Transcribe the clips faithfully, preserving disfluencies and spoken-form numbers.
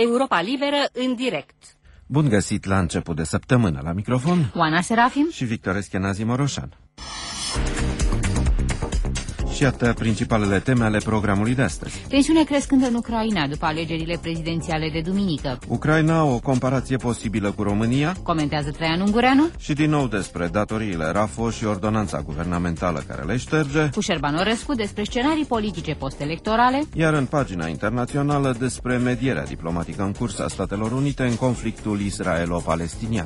Europa Liberă în direct. Bun găsit la început de săptămână. La microfon Oana Serafim și Victor Eschenazi Moroșan. Și iată principalele teme ale programului de astăzi. Tensiune crescând în Ucraina după alegerile prezidențiale de duminică. Ucraina, o comparație posibilă cu România. Comentează Traian Ungureanu. Și din nou despre datoriile R A F O și ordonanța guvernamentală care le șterge. Cu Șerban Orescu despre scenarii politice postelectorale. Iar în pagina internațională despre medierea diplomatică în curs a Statelor Unite în conflictul israelo-palestinian.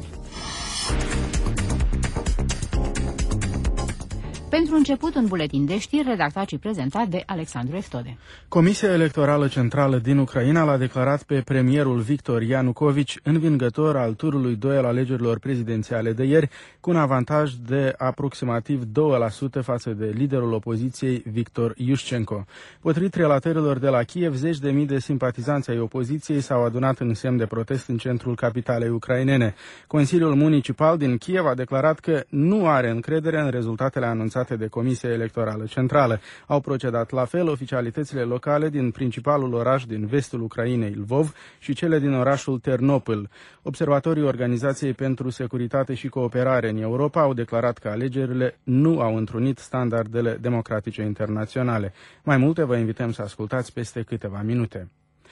Pentru început, un buletin de știri redactat și prezentat de Alexandru Eftode. Comisia Electorală Centrală din Ucraina l-a declarat pe premierul Victor Ianukovici învingător al turului doi al alegerilor prezidențiale de ieri, cu un avantaj de aproximativ doi la sută față de liderul opoziției Victor Iușcenko. Potrivit relatărilor de la Kiev, zeci de mii de simpatizanți ai opoziției s-au adunat în semn de protest în centrul capitalei ucrainene. Consiliul Municipal din Kiev a declarat că nu are încredere în rezultatele anunțate de Comisia Electorală Centrală. Au procedat la fel oficialitățile locale din principalul oraș din vestul Ucrainei, Lvov, și cele din orașul Ternopil. Observatorii Organizației pentru Securitate și Cooperare în Europa au declarat că alegerile nu au întrunit standardele democratice internaționale. Mai multe vă invităm să ascultați peste câteva minute.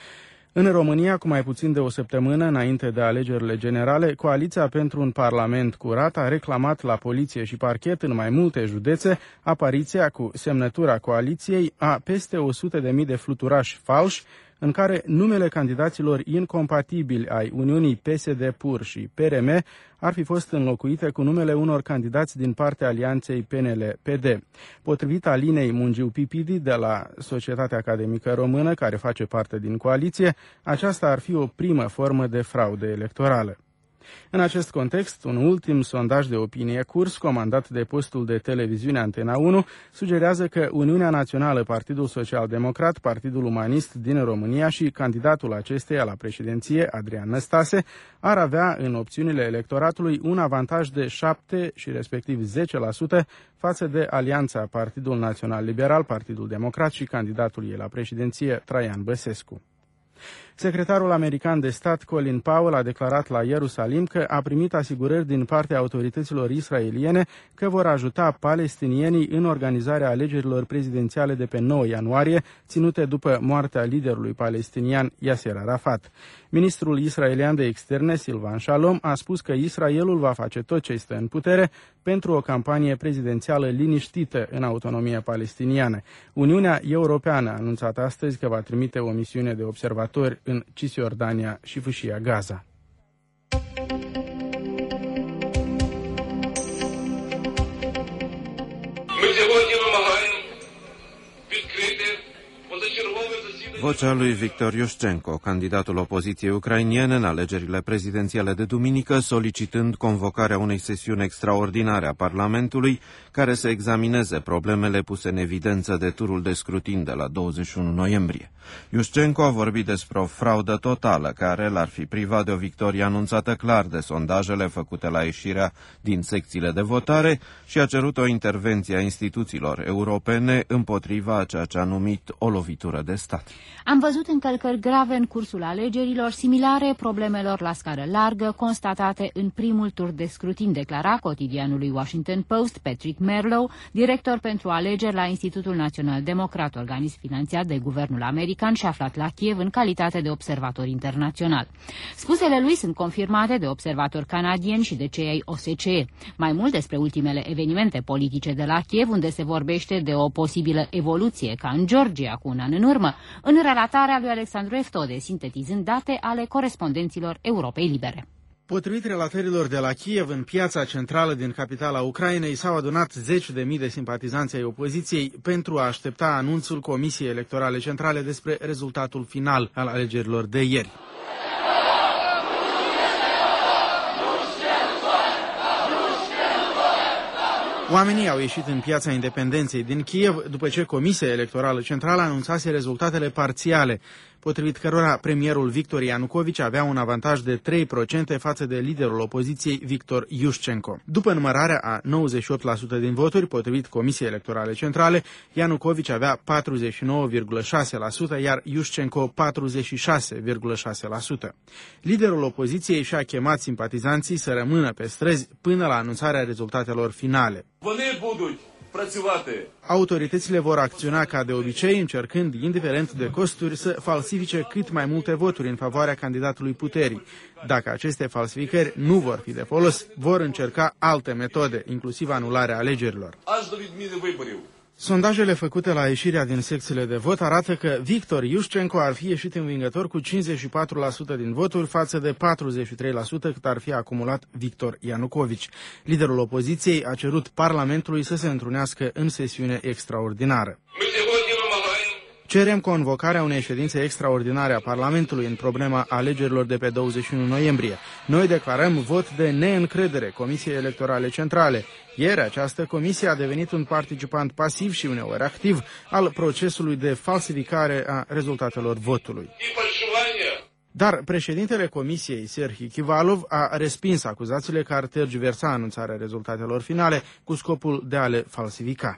În România, cu mai puțin de o săptămână înainte de alegerile generale, Coaliția pentru un Parlament curat a reclamat la poliție și parchet în mai multe județe apariția cu semnătura coaliției a peste o sută de mii de fluturași falși, în care numele candidaților incompatibili ai Uniunii P S D-Pur și P R M ar fi fost înlocuite cu numele unor candidați din partea alianței P N L P D. Potrivit Alinei Mungiu Pipidi de la Societatea Academică Română, care face parte din coaliție, aceasta ar fi o primă formă de fraudă electorală. În acest context, un ultim sondaj de opinie curs, comandat de postul de televiziune Antena unu, sugerează că Uniunea Națională, Partidul Social Democrat, Partidul Umanist din România și candidatul acesteia la președinție, Adrian Năstase, ar avea în opțiunile electoratului un avantaj de șapte și respectiv zece la sută față de alianța Partidul Național Liberal, Partidul Democrat și candidatul ei la președinție, Traian Băsescu. Secretarul american de stat Colin Powell a declarat la Ierusalim că a primit asigurări din partea autorităților israeliene că vor ajuta palestinienii în organizarea alegerilor prezidențiale de pe nouă ianuarie, ținute după moartea liderului palestinian Yasser Arafat. Ministrul israelian de externe, Silvan Shalom, a spus că Israelul va face tot ce este în putere pentru o campanie prezidențială liniștită în autonomia palestiniană. Uniunea Europeană a anunțat astăzi că va trimite o misiune de observatori în Cisjordania și Fâșia Gaza. Vocea lui Victor Iușcenko, candidatul opoziției ucrainiene în alegerile prezidențiale de duminică, solicitând convocarea unei sesiuni extraordinare a Parlamentului care să examineze problemele puse în evidență de turul de scrutin de la douăzeci și unu noiembrie. Iușcenko a vorbit despre o fraudă totală care l-ar fi privat de o victorie anunțată clar de sondajele făcute la ieșirea din secțiile de votare și a cerut o intervenție a instituțiilor europene împotriva a ceea ce a numit o lovitură de stat. Am văzut încălcări grave în cursul alegerilor, similare problemelor la scară largă constatate în primul tur de scrutin, declara cotidianului Washington Post Patrick Merlow, director pentru alegeri la Institutul Național Democrat, organism finanțat de guvernul american și aflat la Kiev în calitate de observator internațional. Spusele lui sunt confirmate de observatori canadieni și de cei ai O S C E. Mai mult despre ultimele evenimente politice de la Kiev, unde se vorbește de o posibilă evoluție, ca în Georgia cu un an în urmă, în relatarea lui Alexandru Eftode, sintetizând date ale corespondenților Europei Libere. Potrivit relatărilor de la Kiev, în piața centrală din capitala Ucrainei s-au adunat zeci de mii de simpatizanți ai opoziției pentru a aștepta anunțul Comisiei Electorale Centrale despre rezultatul final al alegerilor de ieri. Oamenii au ieșit în Piața Independenței din Kiev după ce Comisia Electorală Centrală anunțase rezultatele parțiale. potrivit cărora premierul Victor Ianukovici avea un avantaj de trei la sută față de liderul opoziției Victor Yushchenko. După numărarea a nouăzeci și opt la sută din voturi, potrivit Comisiei Electorale Centrale, Ianukovici avea patruzeci și nouă virgulă șase la sută, iar Yushchenko patruzeci și șase virgulă șase la sută. Liderul opoziției și-a chemat simpatizanții să rămână pe străzi până la anunțarea rezultatelor finale. Autoritățile vor acționa ca de obicei, încercând, indiferent de costuri, să falsifice cât mai multe voturi în favoarea candidatului puterii. Dacă aceste falsificări nu vor fi de folos, vor încerca alte metode, inclusiv anularea alegerilor. Sondajele făcute la ieșirea din secțiile de vot arată că Victor Yushchenko ar fi ieșit învingător cu cincizeci și patru la sută din voturi față de patruzeci și trei la sută cât ar fi acumulat Victor Ianukovici. Liderul opoziției a cerut Parlamentului să se întrunească în sesiune extraordinară. Cerem convocarea unei ședințe extraordinare a Parlamentului în problema alegerilor de pe douăzeci și unu noiembrie. Noi declarăm vot de neîncredere Comisiei Electorale Centrale. Ieri această comisie a devenit un participant pasiv și uneori activ al procesului de falsificare a rezultatelor votului. Dar președintele comisiei, Serhii Kivalov, a respins acuzațiile că ar tergiversa anunțarea rezultatelor finale cu scopul de a le falsifica.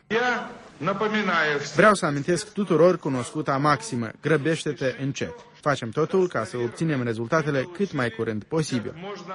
Vreau să amintesc tuturor cunoscuta maximă: grăbește-te încet. Facem totul ca să obținem rezultatele cât mai curând posibil.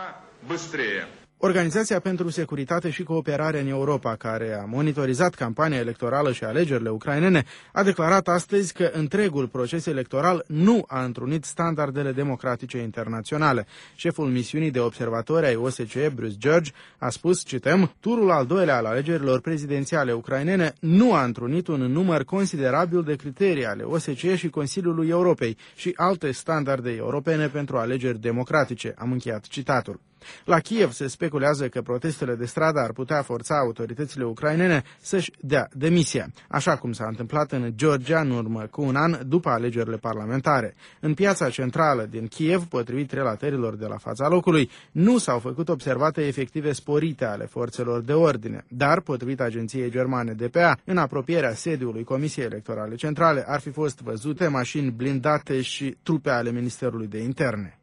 Organizația pentru Securitate și Cooperare în Europa, care a monitorizat campania electorală și alegerile ucrainene, a declarat astăzi că întregul proces electoral nu a întrunit standardele democratice internaționale. Șeful misiunii de observatori ai O S C E, Bruce George, a spus, cităm, turul al doilea al alegerilor prezidențiale ucrainene nu a întrunit un număr considerabil de criterii ale O S C E și Consiliului Europei și alte standarde europene pentru alegeri democratice. Am încheiat citatul. La Kiev se speculează că protestele de stradă ar putea forța autoritățile ucrainene să-și dea demisia, așa cum s-a întâmplat în Georgia în urmă cu un an după alegerile parlamentare. În piața centrală din Kiev, potrivit relatărilor de la fața locului, nu s-au făcut observate efective sporite ale forțelor de ordine, dar, potrivit agenției germane D P A, în apropierea sediului Comisiei Electorale Centrale ar fi fost văzute mașini blindate și trupe ale Ministerului de Interne.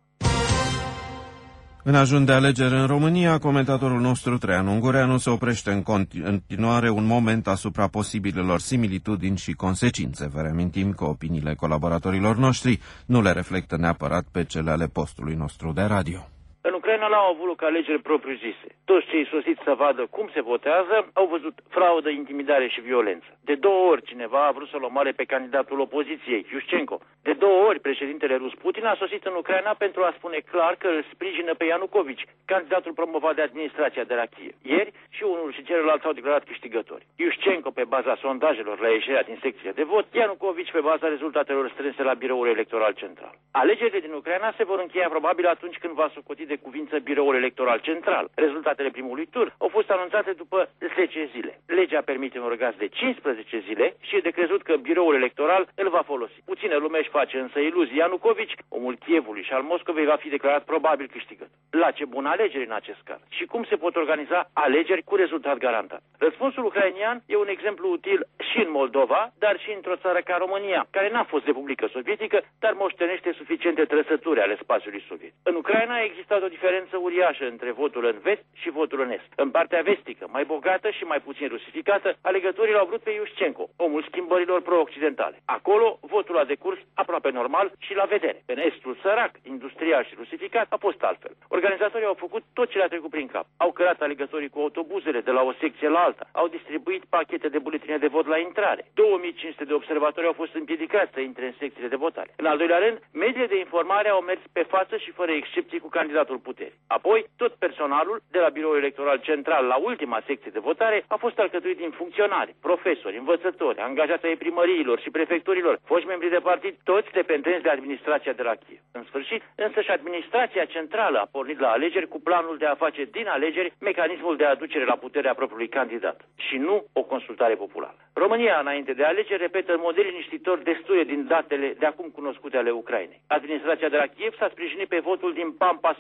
În ajun de alegeri în România, comentatorul nostru Traian Ungureanu se oprește în continuare un moment asupra posibilelor similitudini și consecințe. Vă reamintim că opiniile colaboratorilor noștri nu le reflectă neapărat pe cele ale postului nostru de radio. În Ucraina n-au avut loc alegeri propriu-zise. Toți cei sosiți să vadă cum se votează au văzut fraudă, intimidare și violență. De două ori cineva a vrut să-l omoare pe candidatul opoziției, Yushchenko. De două ori președintele rus Putin a sosit în Ucraina pentru a spune clar că îl sprijină pe Ianukovici, candidatul promovat de administrația de la Kiev. Ieri și unul și celălalt s-au declarat câștigători. Yushchenko pe baza sondajelor la ieșirea din secțiile de vot, Ianukovici pe baza rezultatelor strânse la biroul electoral central. Alegerile din Ucraina se vor încheia probabil atunci când va socoti de cuvință biroul electoral central. Rezultatele primului tur au fost anunțate după zece zile. Legea permite un răgaz de cincisprezece zile și e de crezut că biroul electoral îl va folosi. Puțină lume își face însă iluzii. Ianukovici, omul Kievului și al Moscovei, va fi declarat probabil câștigător. La ce bun alegeri în acest caz? Și cum se pot organiza alegeri cu rezultat garantat? Răspunsul ucrainian e un exemplu util și în Moldova, dar și într-o țară ca România, care n-a fost Republică Sovietică, dar moștenește suficiente trăsături ale spațiului sovietic. În Ucraina a existat o diferență uriașă între votul în vest și votul în est. În partea vestică, mai bogată și mai puțin rusificată, alegătorii l-au vrut pe Yushchenko, omul schimbărilor pro-occidentale. Acolo, votul a decurs aproape normal și la vedere. În estul sărac, industrial și rusificat, a fost altfel. Organizatorii au făcut tot ce le-a trecut prin cap. Au cărat alegătorii cu autobuzele de la o secție la alta. Au distribuit pachete de buletine de vot la intrare. două mii cinci sute de observatori au fost împiedicați să intre în secțiile de votare. În al doilea rând, mediile de informare au mers pe față și fără excepții cu candidatul puterii. Apoi, tot personalul de la biroul electoral central la ultima secție de votare a fost alcătuit din funcționari, profesori, învățători, angajați ai primăriilor și prefecturilor, foști membri de partid, toți dependenți de administrația de la Kiev. În sfârșit, însă și administrația centrală a pornit la alegeri cu planul de a face din alegeri mecanismul de aducere la putere a propriului candidat și nu o consultare populară. România, înainte de alegeri, repetă în mod liniștitor destule din datele de acum cunoscute ale Ucrainei. Administrația de la Kiev s-a sprijinit pe votul din Pampa răsărită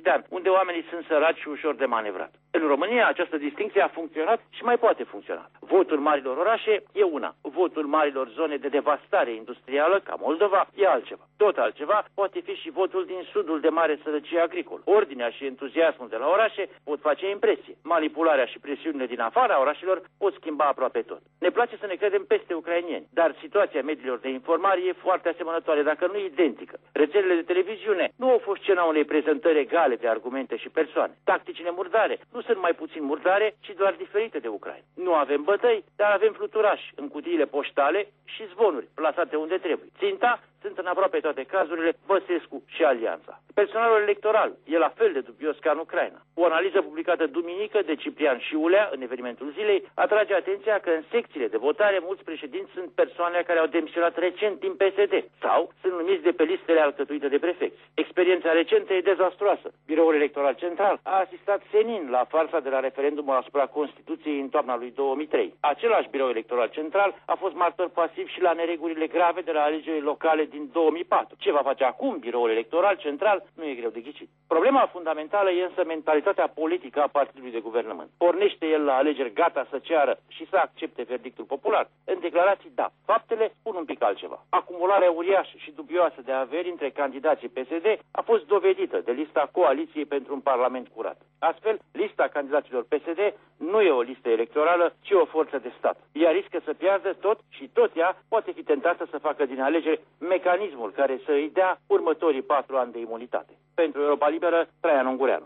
de ani, unde oamenii sunt săraci și ușor de manevrat. În România această distincție a funcționat și mai poate funcționa. Votul marilor orașe e una, votul marilor zone de devastare industrială, ca Moldova, e altceva. Tot altceva poate fi și votul din sudul de mare sărăcie agricol. Ordinea și entuziasmul de la orașe pot face impresie. Manipularea și presiunile din afara orașelor pot schimba aproape tot. Ne place să ne credem peste ucrainieni, dar situația mediilor de informare e foarte asemănătoare, dacă nu identică. Rețelele de televiziune nu au fost scena unei prezentări egale de argumente și persoane. Tacticile murdare nu sunt mai puțin murdare, ci doar diferite de Ucraina. Nu avem bătăi, dar avem fluturași în cutiile poștale și zvonuri plasate unde trebuie. Ținta sunt în aproape toate cazurile Băsescu și Alianța. Personalul electoral e la fel de dubios ca în Ucraina. O analiză publicată duminică de Ciprian Șiulea în evenimentul zilei atrage atenția că în secțiile de votare mulți președinți sunt persoane care au demisionat recent din P S D sau sunt numiți de pe listele alcătuite de prefecți. Experiența recentă e dezastruoasă. Biroul Electoral Central a asistat senin la farsa de la referendumul asupra Constituției în toamna lui două mii trei. Același Birou Electoral Central a fost martor pasiv și la neregulile grave de la alegerile locale din două mii patru. Ce va face acum Biroul Electoral Central nu e greu de ghicit. Problema fundamentală e însă mentalitatea politică a partidului de guvernământ. Pornește el la alegeri gata să ceară și să accepte verdictul popular? În declarații, da. Faptele spun un pic altceva. Acumularea uriașă și dubioasă de averi între candidații P S D a fost dovedită de lista Coaliției pentru un Parlament curat. Astfel, lista candidaților P S D nu e o listă electorală, ci o forță de stat. Ea riscă să piardă tot și tot ea poate fi tentată să facă din alegeri mecanismul care să îi dea următorii patru ani de imunitate. Pentru Europa Liberă, Traian Ungureanu.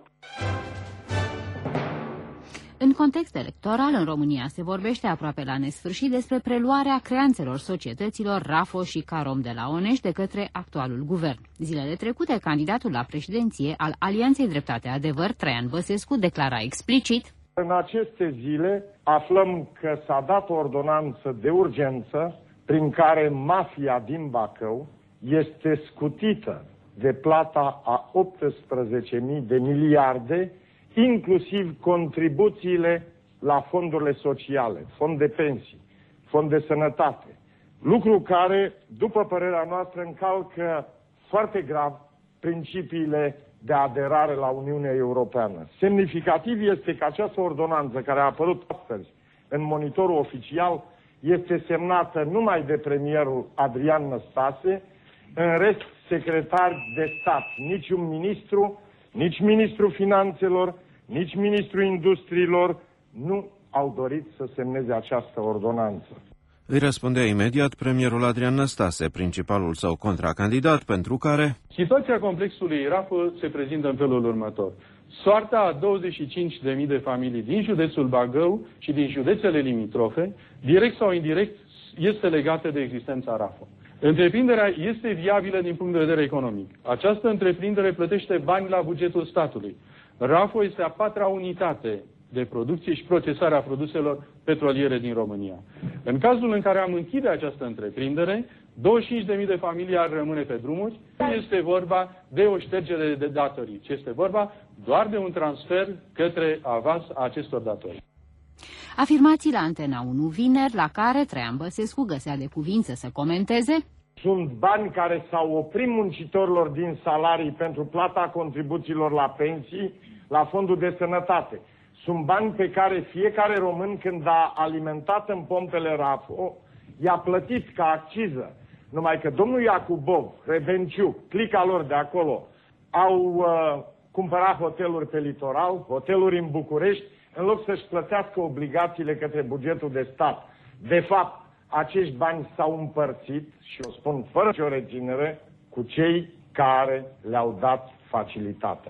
În context electoral, în România se vorbește aproape la nesfârșit despre preluarea creanțelor societăților Rafo și Carom de la Onești de către actualul guvern. Zilele trecute, candidatul la președinție al Alianței Dreptate Adevăr, Traian Băsescu, declara explicit: în aceste zile aflăm că s-a dat o ordonanță de urgență prin care mafia din Bacău este scutită de plata a optsprezece mii de miliarde, inclusiv contribuțiile la fondurile sociale, fond de pensii, fond de sănătate. Lucru care, după părerea noastră, încalcă foarte grav principiile de aderare la Uniunea Europeană. Semnificativ este că această ordonanță care a apărut astăzi în monitorul oficial este semnată numai de premierul Adrian Năstase, în rest secretari de stat, nici un ministru, nici ministrul finanțelor, nici ministrul industriilor nu au dorit să semneze această ordonanță. Îi răspundea imediat premierul Adrian Năstase, principalul său contracandidat, pentru care situația complexului Rafo se prezintă în felul următor. Soarta a douăzeci și cinci de mii de familii din județul Bacău și din județele limitrofe, direct sau indirect, este legată de existența Rafo. Întreprinderea este viabilă din punct de vedere economic. Această întreprindere plătește bani la bugetul statului. Rafo este a patra unitate de producție și procesare a produselor petroliere din România. În cazul în care am închide această întreprindere, douăzeci și cinci de mii de familii ar rămâne pe drumuri. Nu este vorba de o ștergere de datorii, ci este vorba doar de un transfer către avans a acestor datorii. Afirmații la Antena unu vineri, la care Traian Băsescu găsea de cuvință să comenteze: sunt bani care s-au oprit muncitorilor din salarii pentru plata contribuțiilor la pensii, la fondul de sănătate. Sunt bani pe care fiecare român, când a alimentat în pompele Rafo, i-a plătit ca acciză. Numai că domnul Iacubov, Rebenciuc, clica lor de acolo, au uh, cumpărat hoteluri pe litoral, hoteluri în București, în loc să-și plătească obligațiile către bugetul de stat. De fapt, acești bani s-au împărțit, și o spun fără nicio reținere, cu cei care le-au dat facilitatea.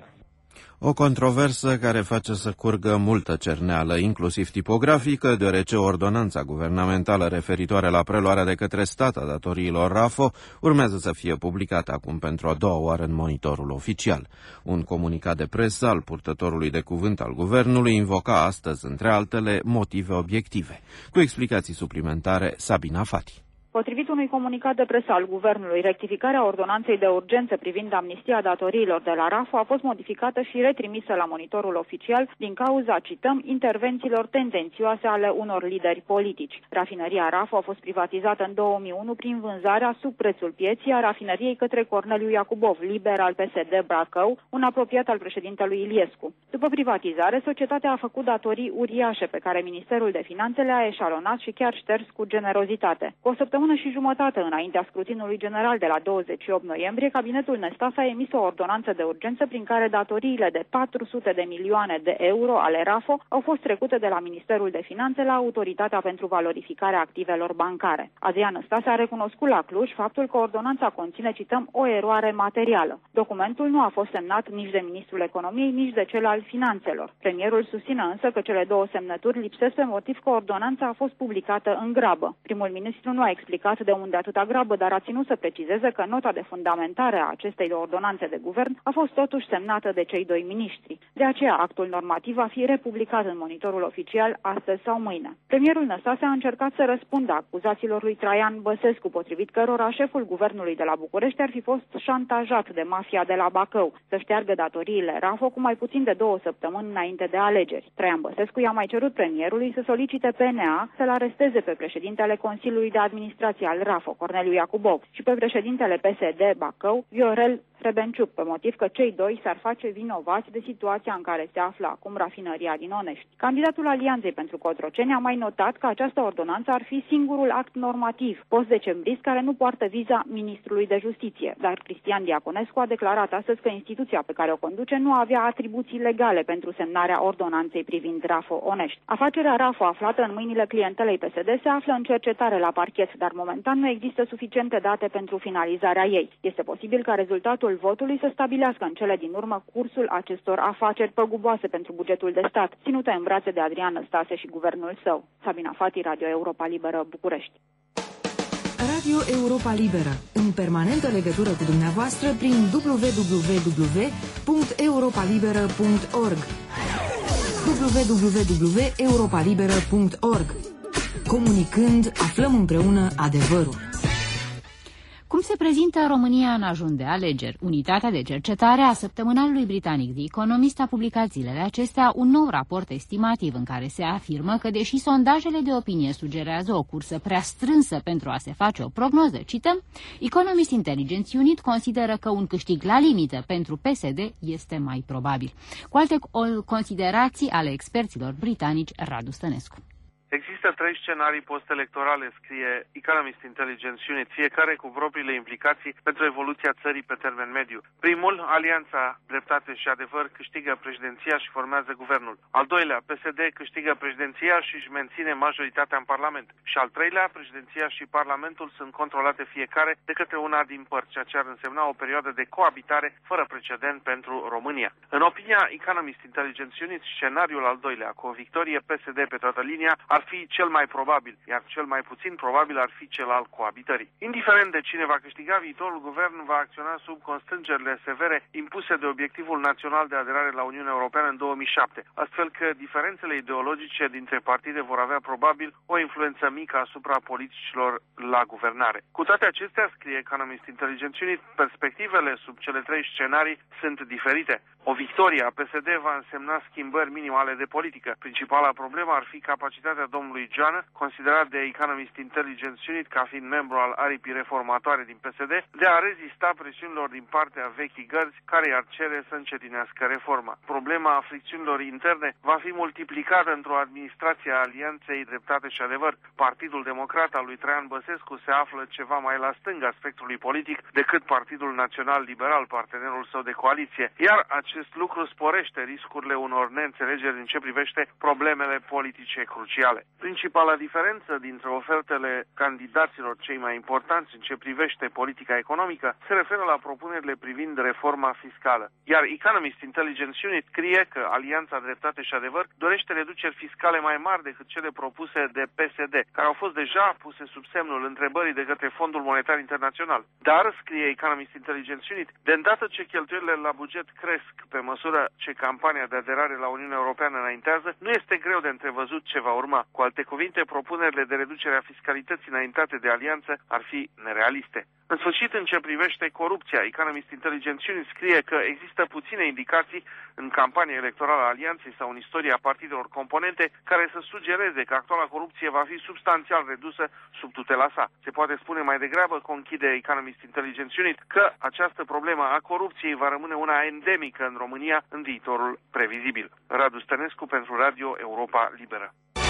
O controversă care face să curgă multă cerneală, inclusiv tipografică, deoarece ordonanța guvernamentală referitoare la preluarea de către stat a datoriilor Rafo urmează să fie publicată acum pentru a doua oară în monitorul oficial. Un comunicat de presă al purtătorului de cuvânt al guvernului invoca astăzi, între altele, motive obiective. Cu explicații suplimentare, Sabina Fati. Potrivit unui comunicat de presă al guvernului, rectificarea ordonanței de urgență privind amnistia datoriilor de la RAFO a fost modificată și retrimisă la monitorul oficial din cauza, cităm, intervențiilor tendențioase ale unor lideri politici. Rafineria RAFO a fost privatizată în două mii unu prin vânzarea sub prețul pieții a rafineriei către Corneliu Iacubov, liber al P S D Bacău, un apropiat al președintelui Iliescu. După privatizare, societatea a făcut datorii uriașe pe care Ministerul de Finanțe le-a eșalonat și chiar șters cu generozitate. Cu o săptămână și jumătate înaintea scrutinului general de la douăzeci și opt noiembrie, cabinetul Năstase a emis o ordonanță de urgență prin care datoriile de patru sute de milioane de euro ale RAFO au fost trecute de la Ministerul de Finanțe la Autoritatea pentru Valorificarea Activelor Bancare. Adrian Năstase a recunoscut la Cluj faptul că ordonanța conține, cităm, o eroare materială. Documentul nu a fost semnat nici de Ministrul Economiei, nici de cel al Finanțelor. Premierul susține însă că cele două semnături lipsesc pe motiv că ordonanța a fost publicată în grabă. Primul ministru nu a explicat de unde atâta grabă, dar a ținut să precizeze că nota de fundamentare a acestei ordonanțe de guvern a fost totuși semnată de cei doi miniștri. De aceea, actul normativ va fi republicat în monitorul oficial astăzi sau mâine. Premierul Năstase a încercat să răspundă acuzațiilor lui Traian Băsescu, potrivit cărora șeful guvernului de la București ar fi fost șantajat de mafia de la Bacău să șteargă datoriile RAFO cu mai puțin de două săptămâni înainte de alegeri. Traian Băsescu i-a mai cerut premierului să solicite P N A să-l aresteze pe președintele Consiliului de Administrație al RAFO, Corneliu Iacubov, și pe președintele P S D Bacău, Viorel Rebenciuc, pe motiv că cei doi s-ar face vinovați de situația în care se află acum rafinăria din Onești. Candidatul Alianței pentru Cotroceni a mai notat că această ordonanță ar fi singurul act normativ post-decembrist care nu poartă viza ministrului de Justiție, dar Cristian Diaconescu a declarat astăzi că instituția pe care o conduce nu avea atribuții legale pentru semnarea ordonanței privind RAFO Onești. Afacerea RAFO, aflată în mâinile clientelei P S D, se află în cercetare la parchet, dar momentan nu există suficiente date pentru finalizarea ei. Este posibil ca rezultatul votului să stabilească în cele din urmă cursul acestor afaceri păguboase pentru bugetul de stat, ținute în brațe de Adrian Năstase și guvernul său. Sabina Fati, Radio Europa Liberă, București. Radio Europa Liberă, în permanentă legătură cu dumneavoastră prin w w w punct europa liberă punct org w w w punct europa liberă punct org. Comunicând, aflăm împreună adevărul. Cum se prezintă România în ajun de alegeri? Unitatea de cercetare a săptămânalului britanic The Economist a publicat zilele acestea un nou raport estimativ în care se afirmă că, deși sondajele de opinie sugerează o cursă prea strânsă pentru a se face o prognoză, cităm, Economist Intelligence Unit consideră că un câștig la limită pentru P S D este mai probabil. Cu alte considerații ale experților britanici, Radu Stănescu. Există trei scenarii post-electorale, scrie Economist Intelligence Unit, fiecare cu propriile implicații pentru evoluția țării pe termen mediu. Primul, Alianța Dreptate și Adevăr câștigă președinția și formează guvernul. Al doilea, P S D câștigă președinția și își menține majoritatea în Parlament. Și al treilea, președinția și Parlamentul sunt controlate fiecare de către una din părți, ceea ce ar însemna o perioadă de coabitare fără precedent pentru România. În opinia Economist Intelligence Unit, scenariul al doilea, cu o victorie P S D pe toată linia, ar fi cel mai probabil, iar cel mai puțin probabil ar fi cel al coabitării. Indiferent de cine va câștiga, viitorul guvern va acționa sub constrângerile severe impuse de obiectivul național de aderare la Uniunea Europeană în două mii șapte, astfel că diferențele ideologice dintre partide vor avea probabil o influență mică asupra politicilor la guvernare. Cu toate acestea, scrie Economist Intelligence Unit, perspectivele sub cele trei scenarii sunt diferite. O victorie a P S D va însemna schimbări minimale de politică. Principala problemă ar fi capacitatea domnului Joană, considerat de Economist Intelligence Unit ca fiind membru al aripii reformatoare din P S D, de a rezista presiunilor din partea vechii gărzi care i-ar cere să încetinească reforma. Problema fricțiunilor interne va fi multiplicată într-o administrație a Alianței Dreptate și Adevăr. Partidul Democrat al lui Traian Băsescu se află ceva mai la stânga spectrului politic decât Partidul Național Liberal, partenerul său de coaliție, iar acest lucru sporește riscurile unor neînțelegeri în ce privește problemele politice cruciale. Principala diferență dintre ofertele candidaților cei mai importanți în ce privește politica economică se referă la propunerile privind reforma fiscală. Iar Economist Intelligence Unit scrie că Alianța Dreptate și Adevăr dorește reduceri fiscale mai mari decât cele propuse de P S D, care au fost deja puse sub semnul întrebării de către Fondul Monetar Internațional. Dar, scrie Economist Intelligence Unit, de îndată ce cheltuielile la buget cresc pe măsură ce campania de aderare la Uniunea Europeană înaintează, nu este greu de întrevăzut ce va urma. Cu alte cuvinte, propunerile de reducere a fiscalității înaintate de alianță ar fi nerealiste. În sfârșit, în ce privește corupția, Economist Intelligence scrie că există puține indicații în campania electorală a alianței sau în istoria partidelor componente care să sugereze că actuala corupție va fi substanțial redusă sub tutela sa. Se poate spune mai degrabă, conchide Economist Intelligence Unit, că această problemă a corupției va rămâne una endemică în România în viitorul previzibil. Radu Stănescu pentru Radio Europa Liberă.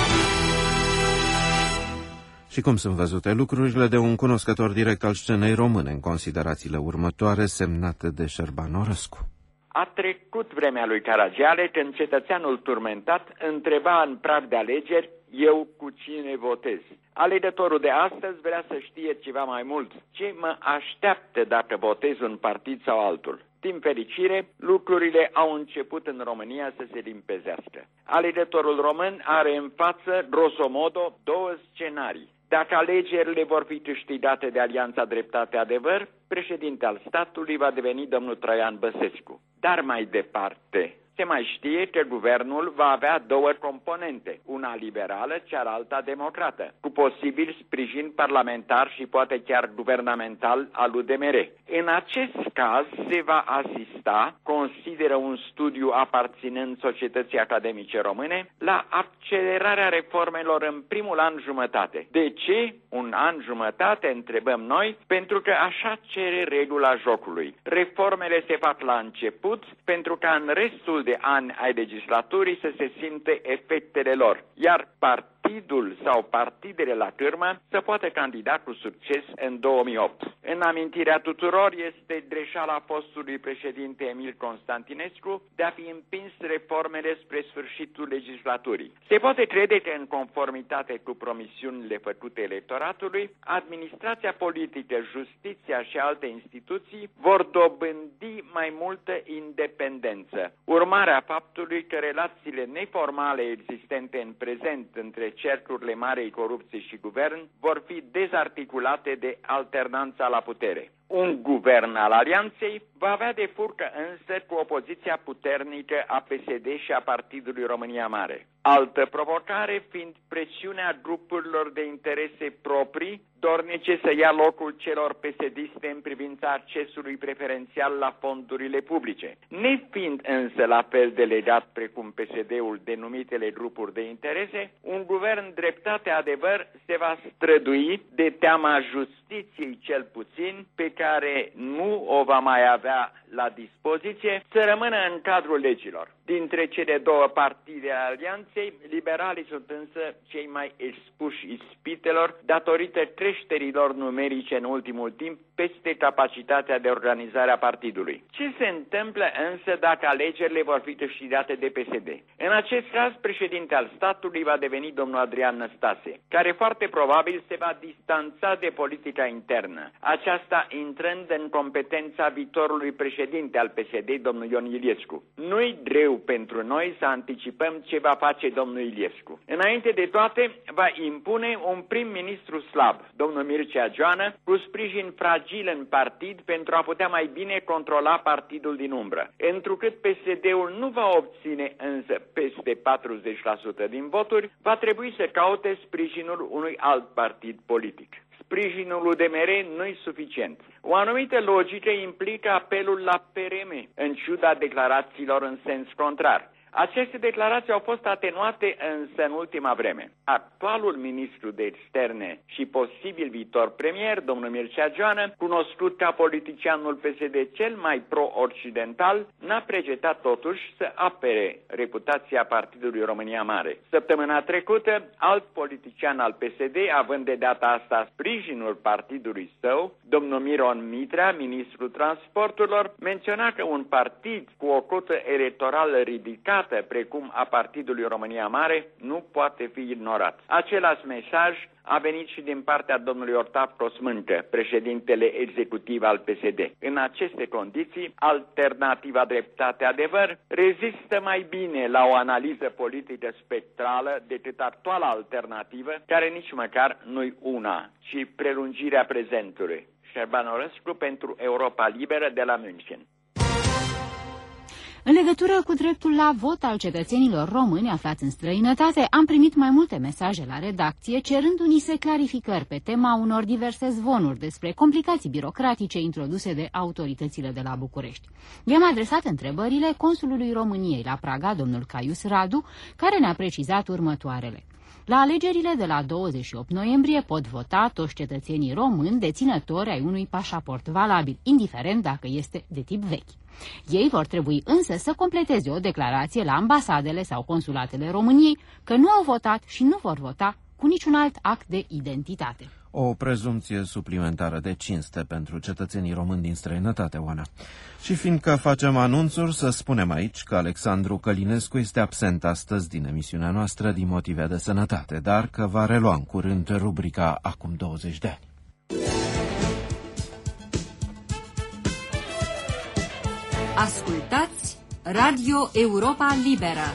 Și cum sunt văzute lucrurile de un cunoscător direct al scenei române în considerațiile următoare semnate de Șerban Orăscu. A trecut vremea lui Caragiale când cetățeanul turmentat întreba în prag de alegeri: eu cu cine votez? Alegătorul de astăzi vrea să știe ceva mai mult: ce mă așteaptă dacă votez un partid sau altul? Din fericire, lucrurile au început în România să se limpezească. Alegătorul român are în față, grosomodo, două scenarii. Dacă alegerile vor fi câștigate de Alianța Dreptate Adevăr, președinte al statului va deveni domnul Traian Băsescu. Dar mai departe, se mai știe că guvernul va avea două componente, una liberală, cealaltă democrată, cu posibil sprijin parlamentar și poate chiar guvernamental al U D M R. În acest caz se va asista, consideră un studiu aparținând Societății Academice Române, la accelerarea reformelor în primul an jumătate. De ce un an jumătate, întrebăm noi? Pentru că așa cere regula jocului. Reformele se fac la început, pentru ca în restul de ani ai legislaturii să se simte efectele lor, iar partidul sau partidele la cârmă să poată candida cu succes în două mii opt. În amintirea tuturor este greșeala fostului președinte Emil Constantinescu de a fi împins reformele spre sfârșitul legislaturii. Se poate crede că, în conformitate cu promisiunile făcute electoratului, administrația politică, justiția și alte instituții vor dobândi mai multă independență. Urmarea faptului că relațiile neformale existente în prezent între cercurile marei corupții și guvern vor fi dezarticulate de alternanța la putere. Un guvern al alianței va avea de furcă însă cu opoziția puternică a P S D și a Partidului România Mare. Altă provocare fiind presiunea grupurilor de interese proprii dornice să ia locul celor P S D-iste în privința accesului preferențial la fondurile publice. Nefiind însă la fel de legat precum P S D-ul denumitele grupuri de interese, un guvern dreptate adevăr se va strădui de teama justiției cel puțin, pe care nu o va mai avea la dispoziție, să rămână în cadrul legilor. Dintre cele două partide ale alianței, liberalii sunt însă cei mai expuși ispitelor datorită creșterilor numerice în ultimul timp peste capacitatea de organizare a partidului. Ce se întâmplă însă dacă alegerile vor fi câștigate de P S D? În acest caz, președinte al statului va deveni domnul Adrian Năstase, care foarte probabil se va distanța de politica internă, aceasta intrând în competența viitorului președinte al P S D, domnul Ion Iliescu. Nu-i greu pentru noi să anticipăm ce va face domnul Iliescu. Înainte de toate, va impune un prim-ministru slab, domnul Mircea Joană, cu sprijin fragil în partid pentru a putea mai bine controla partidul din umbră. Întrucât P S D-ul nu va obține însă peste patruzeci la sută din voturi, va trebui să caute sprijinul unui alt partid politic. Sprijinul U D M R nu-i suficient. O anumită logică implică apelul la P R M, în ciuda declarațiilor în sens contrar. Aceste declarații au fost atenuate însă în ultima vreme. Actualul ministru de externe și posibil viitor premier, domnul Mircea Joană, cunoscut ca politicianul P S D cel mai pro-occidental, n-a pregetat totuși să apere reputația Partidului România Mare. Săptămâna trecută, alt politician al P S D, având de data asta sprijinul partidului său, domnul Miron Mitra, ministrul transporturilor, menționa că un partid cu o cotă electorală ridicată precum a Partidului România Mare nu poate fi ignorat. Același mesaj a venit și din partea domnului Ortap Prosmâncă, președintele executiv al P S D. În aceste condiții, Alternativa Dreptate Adevăr rezistă mai bine la o analiză politică spectrală decât actuala alternativă, care nici măcar nu-i una, ci prelungirea prezentului. Șerban Orăscu pentru Europa Liberă de la München. În legătură cu dreptul la vot al cetățenilor români aflați în străinătate, am primit mai multe mesaje la redacție cerându-ni se clarificări pe tema unor diverse zvonuri despre complicații birocratice introduse de autoritățile de la București. I-am adresat întrebările consulului României la Praga, domnul Caius Radu, care ne-a precizat următoarele. La alegerile de la douăzeci și opt noiembrie pot vota toți cetățenii români deținători ai unui pașaport valabil, indiferent dacă este de tip vechi. Ei vor trebui însă să completeze o declarație la ambasadele sau consulatele României că nu au votat și nu vor vota cu niciun alt act de identitate. O prezumție suplimentară de cinste pentru cetățenii români din străinătate, Oana. Și fiindcă facem anunțuri, să spunem aici că Alexandru Călinescu este absent astăzi din emisiunea noastră din motive de sănătate, dar că va relua în curând rubrica Acum douăzeci de ani. Ascultați Radio Europa Liberă.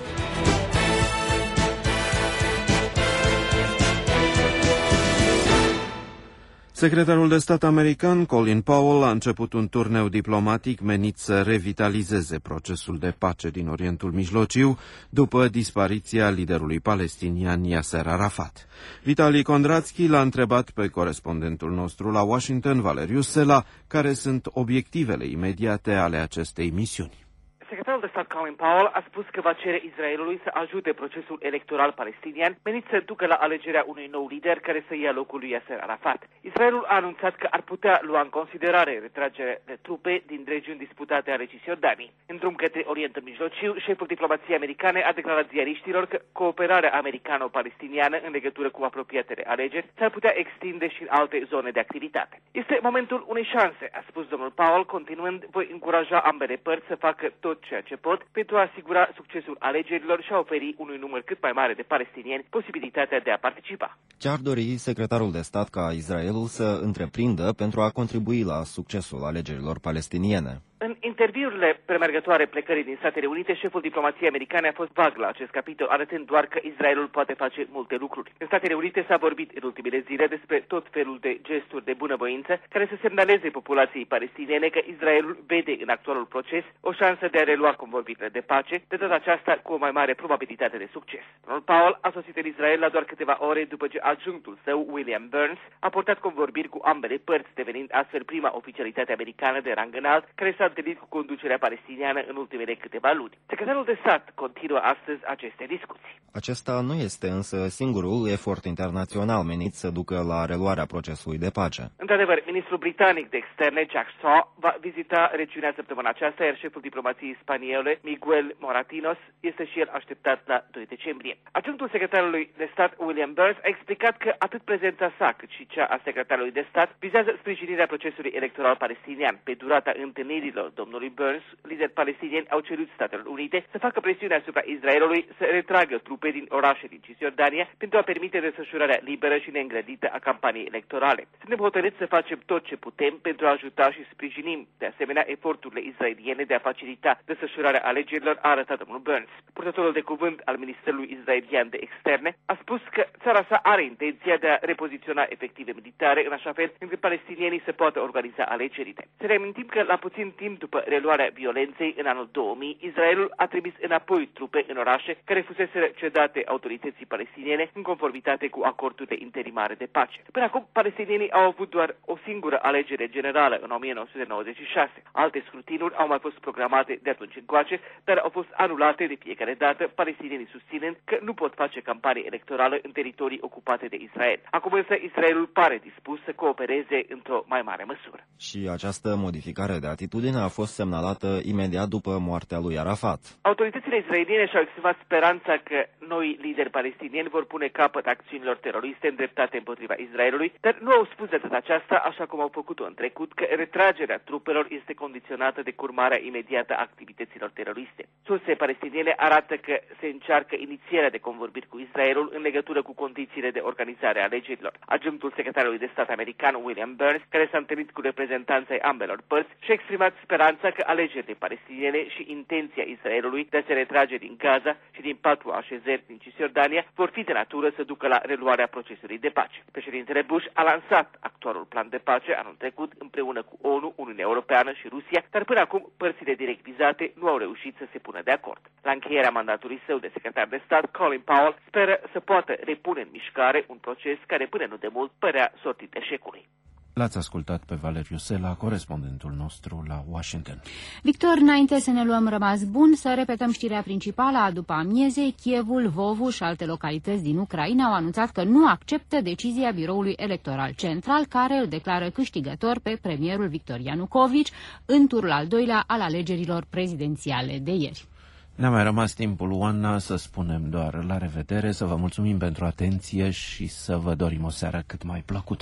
Secretarul de stat american Colin Powell a început un turneu diplomatic menit să revitalizeze procesul de pace din Orientul Mijlociu după dispariția liderului palestinian Yasser Arafat. Vitali Kondrațchi l-a întrebat pe corespondentul nostru la Washington, Valeriu Sela, care sunt obiectivele imediate ale acestei misiuni. Secretarul de stat Colin Powell a spus că va cere Israelului să ajute procesul electoral palestinian menit să ducă la alegerea unui nou lider care să ia locul lui Yasser Arafat. Israelul a anunțat că ar putea lua în considerare retragerea de trupe din regiuni disputate ale Cisjordanii. În drum către Orientul Mijlociu, șeful diplomației americane a declarat ziariștilor că cooperarea americano-palestiniană în legătură cu apropiatele alegeri s-ar putea extinde și în alte zone de activitate. Este momentul unei șanse, a spus domnul Powell, continuând, voi încuraja ambele părți să facă tot ceea ce pot pentru a asigura succesul alegerilor și a oferi unui număr cât mai mare de palestinieni posibilitatea de a participa. Ce ar dori secretarul de stat ca Israelul să întreprindă pentru a contribui la succesul alegerilor palestiniene? În interviurile premergătoare plecării din Statele Unite, șeful diplomației americane a fost vag la acest capitol, arătând doar că Israelul poate face multe lucruri. În Statele Unite s-a vorbit în ultimele zile despre tot felul de gesturi de bunăvoință care să semnaleze populației palestiniene că Israelul vede în actualul proces o șansă de a relua convorbirile de pace, de data aceasta cu o mai mare probabilitate de succes. Ronald Powell a sosit în Israel la doar câteva ore după ce adjunctul său, William Burns, a portat convorbiri cu ambele părți, devenind astfel prima oficialitate americană de rang înalt care s-a întâlnit cu conducerea palestiniană în ultimele câteva luni. Secretarul de stat continuă astăzi aceste discuții. Acesta nu este însă singurul efort internațional menit să ducă la reluarea procesului de pace. Într-adevăr, ministrul britanic de externe, Jack Straw, va vizita regiunea săptămâna aceasta, iar șeful diplomației spaniole, Miguel Moratinos, este și el așteptat la doi decembrie. Adjunctul secretarului de stat, William Burns, a explicat că atât prezența sa cât și cea a secretarului de stat vizează sprijinirea procesului electoral palestinian. Pe durata întâlnirilor domnului Burns, lideri palestinieni au cerut Statelor Unite să facă presiune asupra Israelului să retragă trupe din orașe din Cisjordania pentru a permite desfășurarea liberă și neîngrădită a campaniei electorale. Suntem hotărâți să facem tot ce putem pentru a ajuta și sprijinim, de asemenea, eforturile israeliene de a facilita desfășurarea alegerilor, a arătat domnul Burns. Purtătorul de cuvânt al Ministerului Israelian de Externe a spus că țara sa are intenția de a repoziționa efective militare în așa fel încât palestinienii să poată organiza alegerile. Să reamintim că la puțin timp după reluarea violenței în anul două mii, Israelul a trimis înapoi trupe în orașe care fusese cedate autorității palestiniene în conformitate cu acordurile interimare de pace. Până acum, palestinienii au avut doar o singură alegere generală în o mie nouă sute nouăzeci și șase. Alte scrutinuri au mai fost programate de atunci încoace, dar au fost anulate de fiecare dată, palestinienii susținând că nu pot face campanie electorală în teritorii ocupate de Israel. Acum însă Israelul pare dispus să coopereze într-o mai mare măsură. Și această modificare de atitudine a fost semnalată imediat după moartea lui Arafat. Autoritățile israeliene și-au exprimat speranța că noi lideri palestinieni vor pune capăt acțiunilor teroriste îndreptate împotriva Israelului, dar nu au spus de data aceasta, așa cum au făcut-o în trecut, că retragerea trupelor este condiționată de curmarea imediată a activităților teroriste. Surse palestiniene arată că se încearcă inițierea de convorbiri cu Israelul în legătură cu condițiile de organizare a alegerilor. Adjunctul secretarului de stat american William Burns, care s-a întâlnit cu reprezentanții ambelor părți, și-a exprimat speranța că alegerile palestiniene și intenția Israelului de a se retrage din Gaza și din patru așezări din Cisjordania vor fi de natură să ducă la reluarea procesului de pace. Președintele Bush a lansat actualul plan de pace anul trecut împreună cu ONU, Uniunea Europeană Europeană și Rusia, dar până acum părțile direct vizate nu au reușit să se pună de acord. La încheierea mandatului său de secretar de stat, Colin Powell speră să poată repune în mișcare un proces care până nu de mult părea sortit eșecului. L-ați ascultat pe Valeriu Sela, corespondentul nostru la Washington. Victor, înainte să ne luăm rămas bun, să repetăm știrea principală a după amiezei. Chievul, Vovu și alte localități din Ucraina au anunțat că nu acceptă decizia Biroului Electoral Central, care îl declară câștigător pe premierul Victor Ianucovici în turul al doilea al alegerilor prezidențiale de ieri. Ne-a mai rămas timpul, Oana, să spunem doar la revedere, să vă mulțumim pentru atenție și să vă dorim o seară cât mai plăcută.